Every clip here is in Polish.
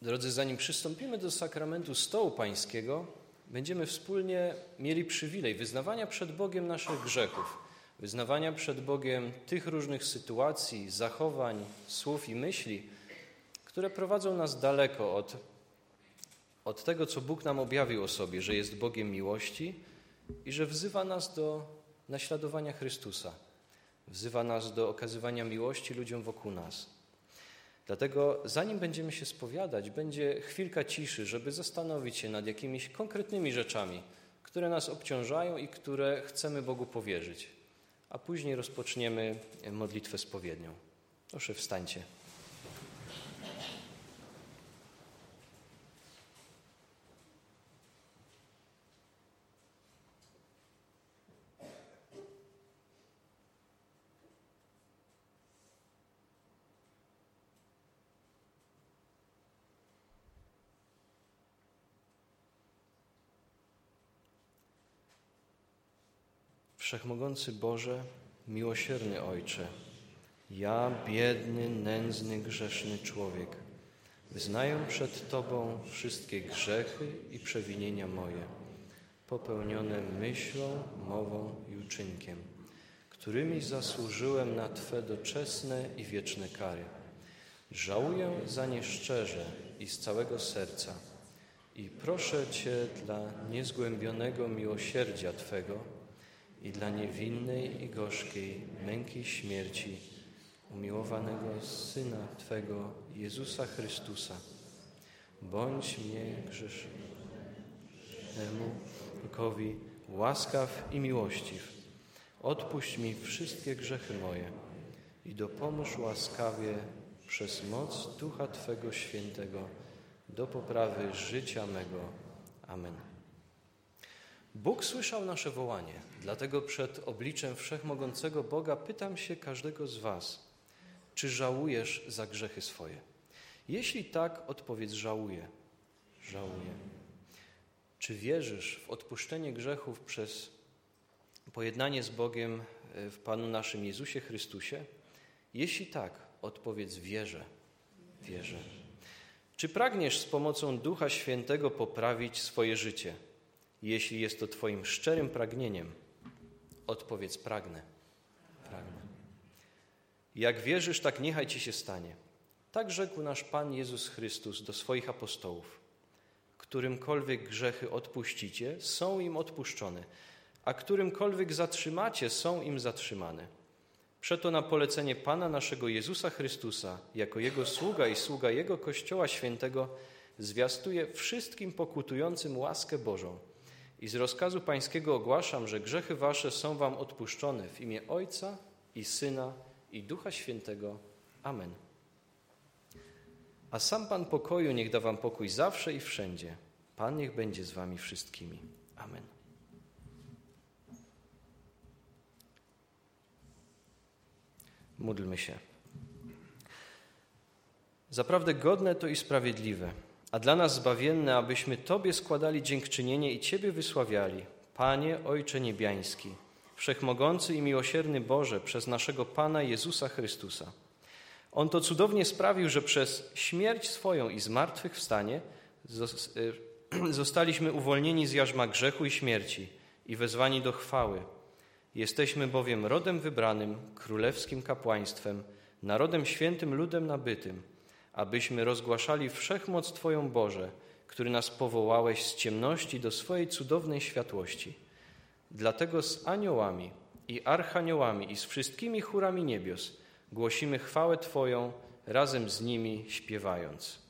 Drodzy, zanim przystąpimy do sakramentu stołu pańskiego, będziemy wspólnie mieli przywilej wyznawania przed Bogiem naszych grzechów, wyznawania przed Bogiem tych różnych sytuacji, zachowań, słów i myśli, które prowadzą nas daleko od tego, co Bóg nam objawił o sobie, że jest Bogiem miłości i że wzywa nas do naśladowania Chrystusa. Wzywa nas do okazywania miłości ludziom wokół nas. Dlatego zanim będziemy się spowiadać, będzie chwilka ciszy, żeby zastanowić się nad jakimiś konkretnymi rzeczami, które nas obciążają i które chcemy Bogu powierzyć. A później rozpoczniemy modlitwę spowiednią. Proszę, wstańcie. Wszechmogący Boże, miłosierny Ojcze, ja, biedny, nędzny, grzeszny człowiek, wyznaję przed Tobą wszystkie grzechy i przewinienia moje, popełnione myślą, mową i uczynkiem, którymi zasłużyłem na Twe doczesne i wieczne kary. Żałuję za nie szczerze i z całego serca i proszę Cię dla niezgłębionego miłosierdzia Twego i dla niewinnej i gorzkiej męki śmierci umiłowanego Syna Twego, Jezusa Chrystusa. Bądź mnie grzesznemu człowiekowi łaskaw i miłościw. Odpuść mi wszystkie grzechy moje i dopomóż łaskawie przez moc Ducha Twego Świętego do poprawy życia mego. Amen. Bóg słyszał nasze wołanie, dlatego przed obliczem wszechmogącego Boga pytam się każdego z was, czy żałujesz za grzechy swoje? Jeśli tak, odpowiedz: żałuję. Żałuję. Czy wierzysz w odpuszczenie grzechów przez pojednanie z Bogiem w Panu naszym Jezusie Chrystusie? Jeśli tak, odpowiedz: wierzę. Wierzę. Czy pragniesz z pomocą Ducha Świętego poprawić swoje życie? Jeśli jest to Twoim szczerym pragnieniem, odpowiedz: pragnę. Pragnę. Jak wierzysz, tak niechaj Ci się stanie. Tak rzekł nasz Pan Jezus Chrystus do swoich apostołów. Którymkolwiek grzechy odpuścicie, są im odpuszczone, a którymkolwiek zatrzymacie, są im zatrzymane. Przeto na polecenie Pana naszego Jezusa Chrystusa, jako Jego sługa i sługa Jego Kościoła Świętego, zwiastuję wszystkim pokutującym łaskę Bożą. I z rozkazu pańskiego ogłaszam, że grzechy wasze są wam odpuszczone w imię Ojca i Syna i Ducha Świętego. Amen. A sam Pan pokoju niech da wam pokój zawsze i wszędzie. Pan niech będzie z wami wszystkimi. Amen. Módlmy się. Zaprawdę godne to i sprawiedliwe, a dla nas zbawienne, abyśmy Tobie składali dziękczynienie i Ciebie wysławiali. Panie, Ojcze Niebiański, Wszechmogący i miłosierny Boże, przez naszego Pana Jezusa Chrystusa. On to cudownie sprawił, że przez śmierć swoją i zmartwychwstanie zostaliśmy uwolnieni z jarzma grzechu i śmierci i wezwani do chwały. Jesteśmy bowiem rodem wybranym, królewskim kapłaństwem, narodem świętym, ludem nabytym, abyśmy rozgłaszali wszechmoc Twoją, Boże, który nas powołałeś z ciemności do swojej cudownej światłości. Dlatego z aniołami i archaniołami i z wszystkimi chórami niebios głosimy chwałę Twoją, razem z nimi śpiewając.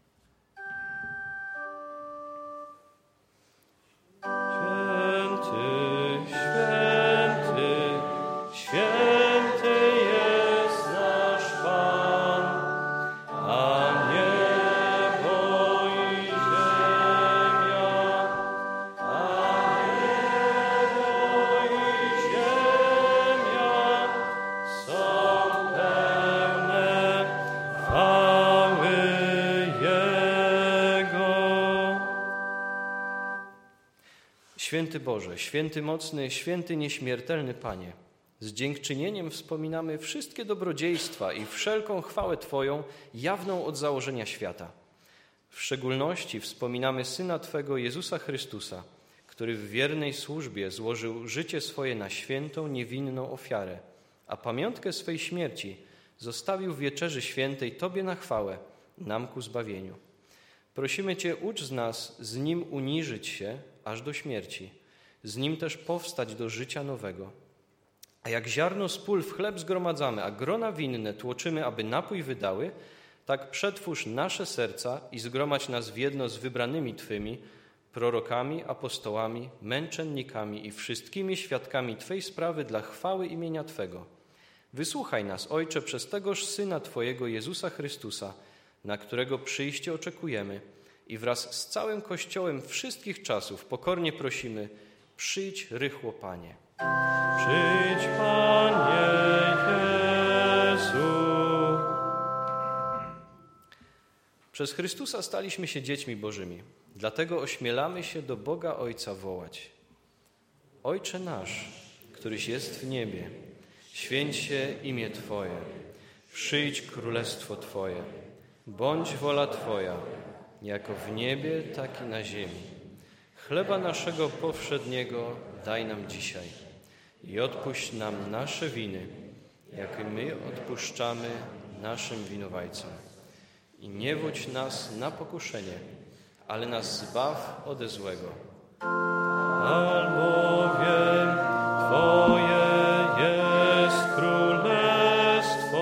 Święty Boże, święty mocny, święty nieśmiertelny Panie, z dziękczynieniem wspominamy wszystkie dobrodziejstwa i wszelką chwałę Twoją, jawną od założenia świata. W szczególności wspominamy Syna Twego, Jezusa Chrystusa, który w wiernej służbie złożył życie swoje na świętą, niewinną ofiarę, a pamiątkę swej śmierci zostawił w wieczerzy świętej Tobie na chwałę, nam ku zbawieniu. Prosimy Cię, ucz z nas z Nim uniżyć się aż do śmierci, z Nim też powstać do życia nowego. A jak ziarno z pól w chleb zgromadzamy, a grona winne tłoczymy, aby napój wydały, tak przetwórz nasze serca i zgromadź nas w jedno z wybranymi Twymi, prorokami, apostołami, męczennikami i wszystkimi świadkami Twej sprawy dla chwały imienia Twego. Wysłuchaj nas, Ojcze, przez tegoż Syna Twojego, Jezusa Chrystusa, na którego przyjście oczekujemy i wraz z całym Kościołem wszystkich czasów pokornie prosimy, przyjdź rychło, Panie. Przyjdź, Panie Jezu. Przez Chrystusa staliśmy się dziećmi Bożymi, dlatego ośmielamy się do Boga Ojca wołać. Ojcze nasz, któryś jest w niebie, święć się imię Twoje, przyjdź królestwo Twoje, bądź wola Twoja, jako w niebie, tak i na ziemi. Chleba naszego powszedniego daj nam dzisiaj i odpuść nam nasze winy, jak i my odpuszczamy naszym winowajcom. I nie wódź nas na pokuszenie, ale nas zbaw ode złego. Albowiem Twoje jest królestwo,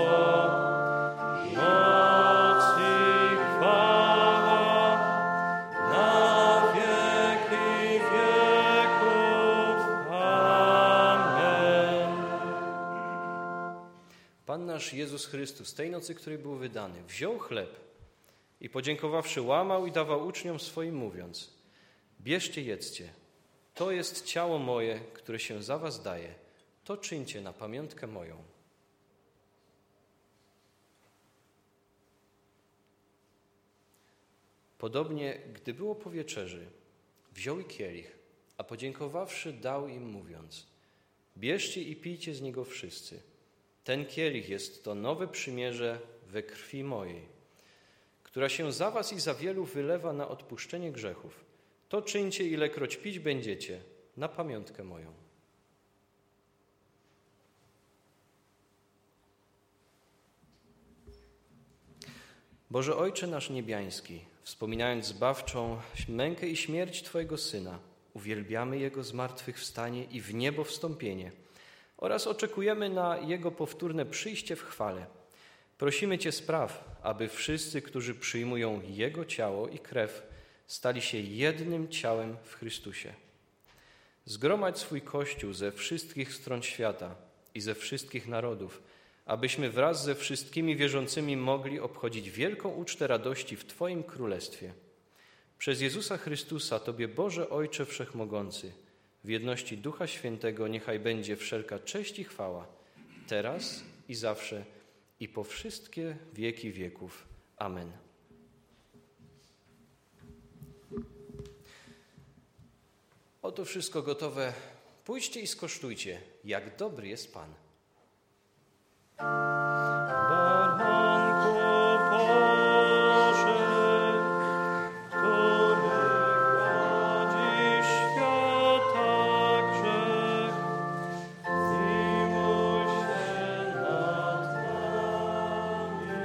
moc i chwała na wieki wieków. Amen. Pan nasz Jezus Chrystus, tej nocy, której był wydany, wziął chleb i podziękowawszy łamał i dawał uczniom swoim, mówiąc: bierzcie, jedzcie, to jest ciało moje, które się za was daje, to czyńcie na pamiątkę moją. Podobnie, gdy było po wieczerzy, wziął i kielich, a podziękowawszy dał im, mówiąc: bierzcie i pijcie z niego wszyscy. Ten kielich jest to nowe przymierze we krwi mojej, która się za was i za wielu wylewa na odpuszczenie grzechów. To czyńcie, ilekroć pić będziecie, na pamiątkę moją. Boże Ojcze nasz niebiański, wspominając zbawczą mękę i śmierć Twojego Syna, uwielbiamy Jego zmartwychwstanie i w niebo wstąpienie oraz oczekujemy na Jego powtórne przyjście w chwale. Prosimy Cię, spraw, aby wszyscy, którzy przyjmują Jego ciało i krew, stali się jednym ciałem w Chrystusie. Zgromadź swój Kościół ze wszystkich stron świata i ze wszystkich narodów, abyśmy wraz ze wszystkimi wierzącymi mogli obchodzić wielką ucztę radości w Twoim Królestwie. Przez Jezusa Chrystusa, Tobie, Boże Ojcze Wszechmogący, w jedności Ducha Świętego niechaj będzie wszelka cześć i chwała, teraz i zawsze, i po wszystkie wieki wieków. Amen. Oto wszystko gotowe. Pójdźcie i skosztujcie, jak dobry jest Pan. Baranku Boży, który gładzi świata grzech, miłuj się nad nami.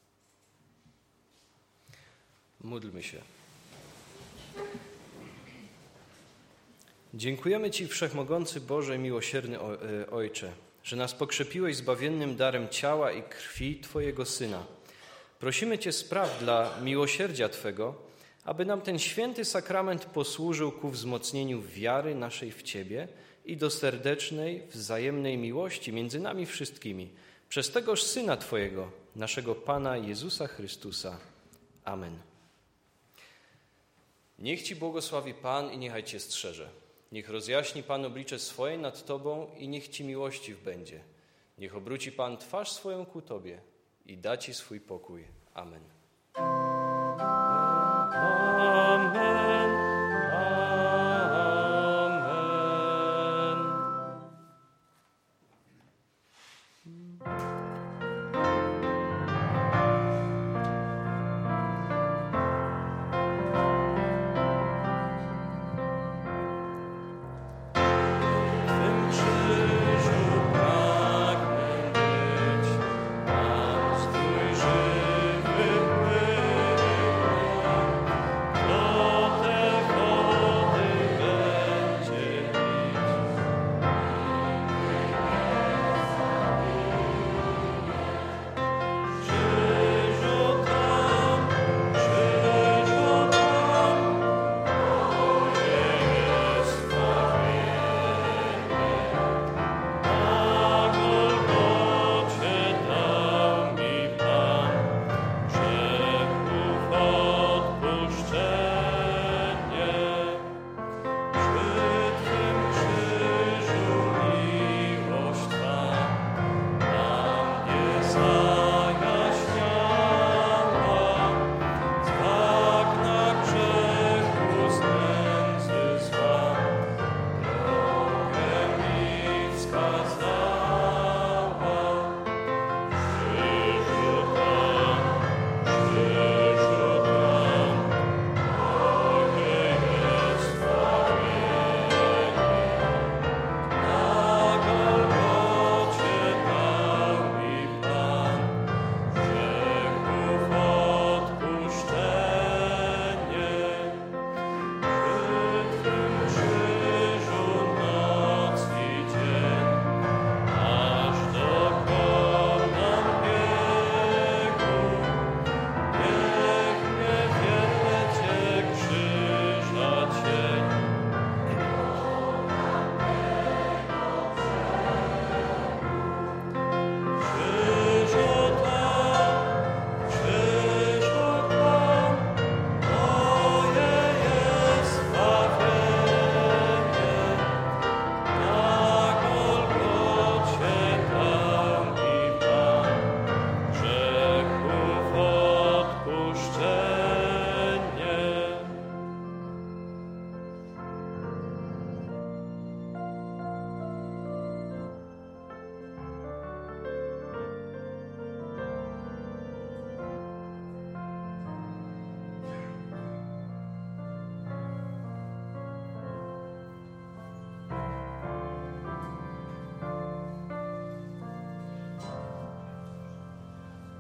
Módlmy się. Dziękujemy Ci, Wszechmogący Boże i miłosierny Ojcze, że nas pokrzepiłeś zbawiennym darem ciała i krwi Twojego Syna. Prosimy Cię, spraw dla miłosierdzia Twego, aby nam ten święty sakrament posłużył ku wzmocnieniu wiary naszej w Ciebie i do serdecznej, wzajemnej miłości między nami wszystkimi, przez tegoż Syna Twojego, naszego Pana Jezusa Chrystusa. Amen. Niech Ci błogosławi Pan i niechaj Cię strzeże. Niech rozjaśni Pan oblicze swoje nad Tobą i niech Ci miłościw będzie. Niech obróci Pan twarz swoją ku Tobie i da Ci swój pokój. Amen.